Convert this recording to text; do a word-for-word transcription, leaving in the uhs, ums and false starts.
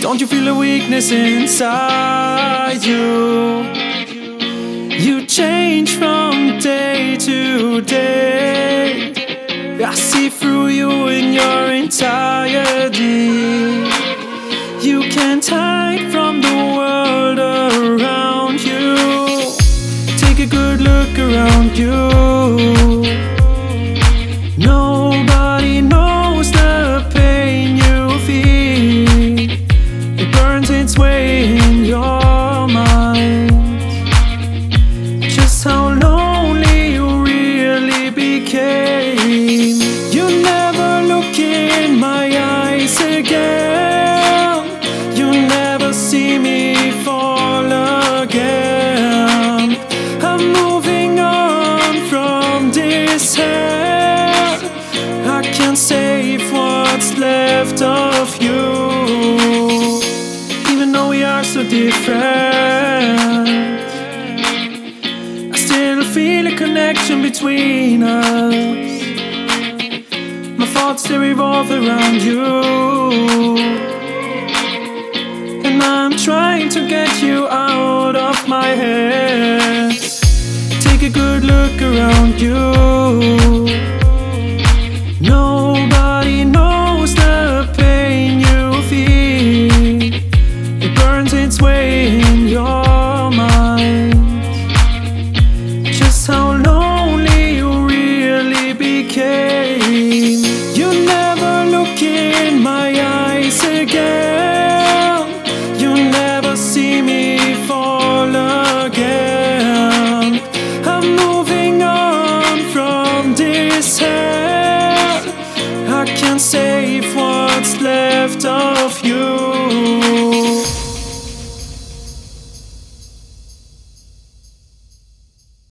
Don't you feel a weakness inside you? You change from day to day. I see through you in your entirety. You can't hide from the world around you. Take a good look around you. Nobody knows the pain you feel. It burns its way in your mind. Just how lonely you really became. You never look in my eyes again. You never see me fall again. I'm moving on from this hell. I can't save what's left of you. Even though we are so different, I still feel a connection between us. My thoughts, they revolve around you, and I'm trying to get you out of my head. Take a good look around you. Nobody knows the pain you feel. It burns its way in your mind. Just how lonely you really became. You never look in my eyes again. You never see me fall again. I'm moving on from this hell. I can't save what's left of you.